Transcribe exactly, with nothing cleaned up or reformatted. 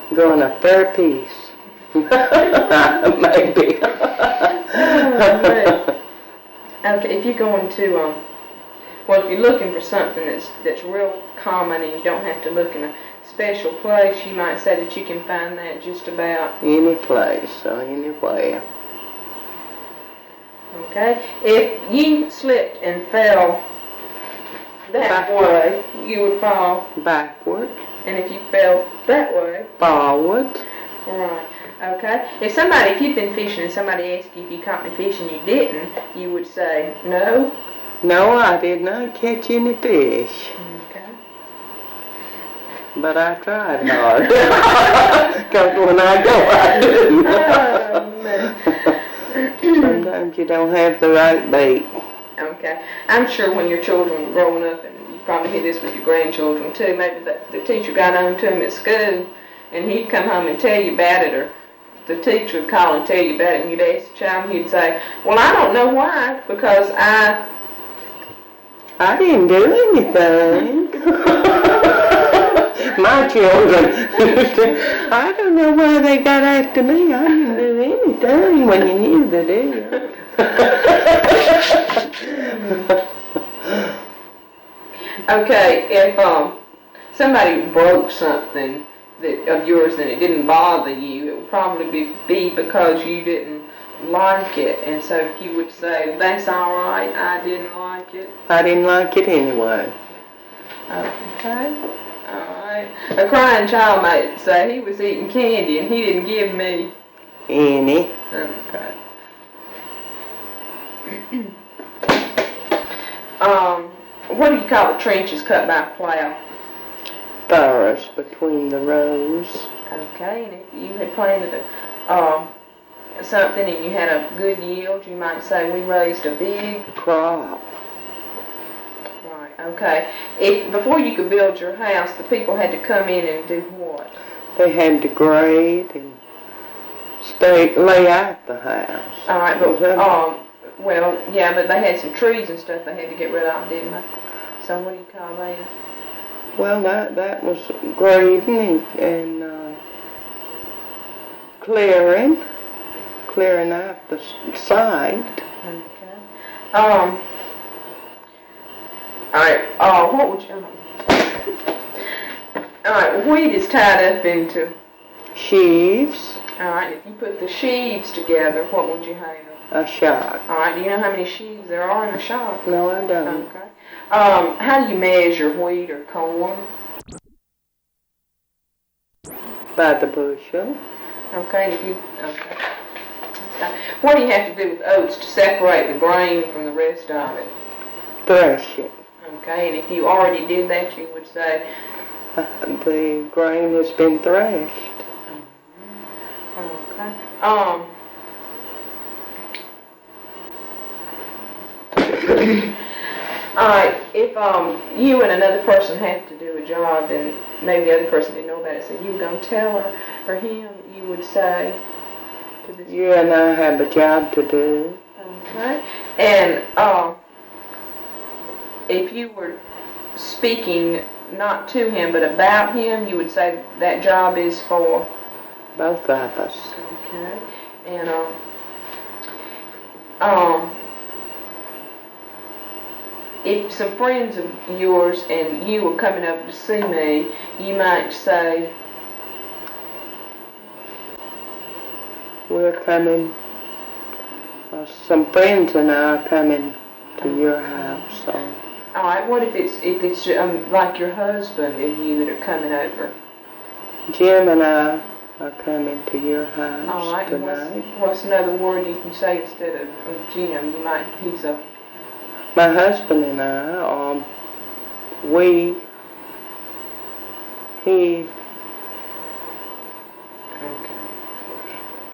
Going a fair piece. Maybe. Oh, okay, if you're going to, um, well, if you're looking for something that's that's real common and you don't have to look in a special place, you might say that you can find that just about any place or anywhere. Okay, if you slipped and fell that way, you would fall backward. And if you fell that way, forward. Right. Okay. If somebody, if you've been fishing and somebody asked you if you caught any fish and you didn't, you would say no. No, I did not catch any fish. Okay. But I tried hard. Because when I go, I do. Oh, man. Sometimes you don't have the right bait. Okay. I'm sure when your children were growing up, and you probably hear this with your grandchildren too, maybe the, the teacher got on to them at school, and he'd come home and tell you about it, or the teacher would call and tell you about it, and you'd ask the child, and he'd say, well, I don't know why, because I... I didn't do anything. My children, I don't know why they got after me. I didn't do anything when you knew the deal. Okay, if um somebody broke something that of yours and it didn't bother you, it would probably be, be because you didn't like it, and so you would say, that's all right, I didn't like it. I didn't like it anyway. Okay. Alright. A crying child might say he was eating candy and he didn't give me any. Okay. um, what do you call the trenches cut by a plow? Furrows between the rows. Okay, and if you had planted a, um, something and you had a good yield, you might say we raised a big crop. Right, okay. If before you could build your house, the people had to come in and do what? They had to grade and stay, lay out the house. All right, but um, well, yeah, but they had some trees and stuff they had to get rid of, didn't they? So what do you call that? Well, that that was grading and, and uh, clearing, clearing out the site. Okay. Um. All right. Oh, what would you? All right. Wheat is tied up into sheaves. All right. If you put the sheaves together, what would you have? A shock. All right. Do you know how many sheaves there are in a shock? No, I don't. Okay. Um, how do you measure wheat or corn? By the bushel. Okay. If you okay. okay. What do you have to do with oats to separate the grain from the rest of it? Thresh it. Okay. And if you already did that, you would say uh, the grain has been threshed. Okay. Um. Alright, if um you and another person had to do a job and maybe the other person didn't know about it, so you were going to tell her or him, you would say to this you and I have a job to do. Okay. And um if you were speaking not to him but about him, you would say that job is for both of us. Okay. And um um if some friends of yours and you were coming over to see me, you might say, we're coming, uh, some friends and I are coming to your house. So. All right, what if it's if it's um, like your husband and you that are coming over? Jim and I are coming to your house All right, tonight. What's, what's another word you can say instead of um, Jim? You might, he's a... My husband and I, um, we, he